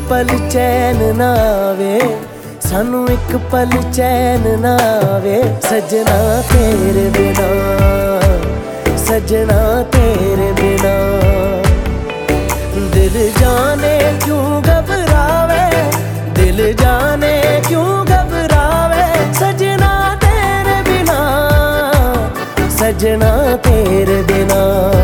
पल चैन ना आवे, सानू एक पल चैन ना आवे। सजना तेरे बिना, सजना तेरे बिना। दिल जाने क्यों घबरावे, दिल जाने क्यों घबरावे। सजना तेरे बिना, सजना तेरे बिना।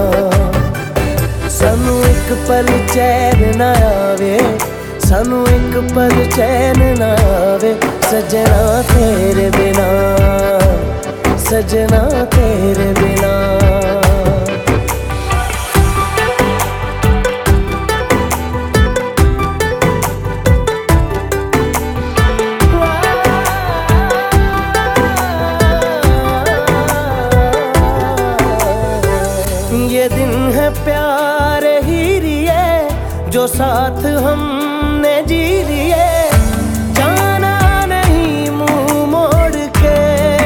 सानू एक पल चैन ना आवे, सानू एक पल चैन ना आवे। सजना तेरे बिना, सजना तेरे बिना। ये दिन है प्यार ही रिए जो साथ हमने जी लिए। जाना नहीं मुंह मोड़ के,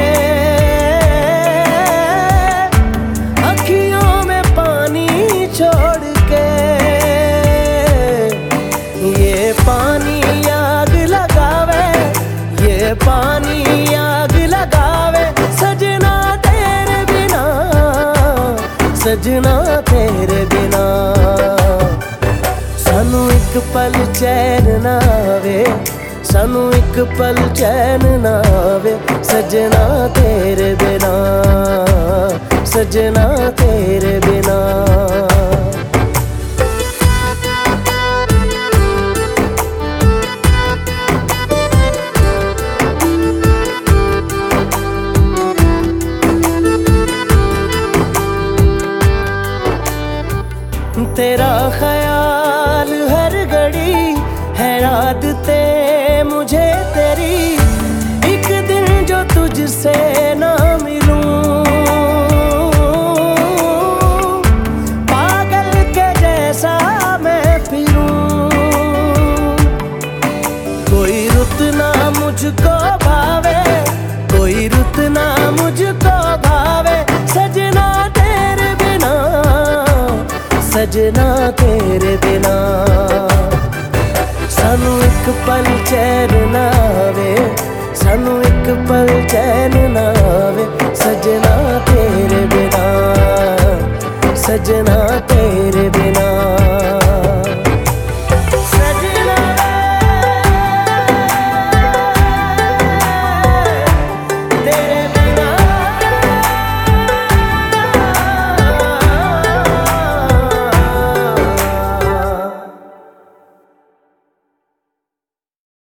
अखियों में पानी छोड़ के। ये पानी आग लगावे, ये पानी आग लगावे। सजना तेरे बिना, सजना तेरे बिना। सानू एक पल चैन ना आवे, सानू एक पल चैन ना आवे। सजना तेरे बिना, सजना तेरे बिना। तेरा ख्याल हर घड़ी है आदतें मुझे तेरी। एक दिन जो तुझसे ना मिलूं, पागल के जैसा मैं फिरूं। कोई रुत ना मुझको भावे, कोई रुत ना मुझको भावे। सजना तेरे बिना, सजना तेरे बिना। सानू एक पल चैन ना आवे, सानू एक पल चैन ना आवे। सजना तेरे बिना, सजना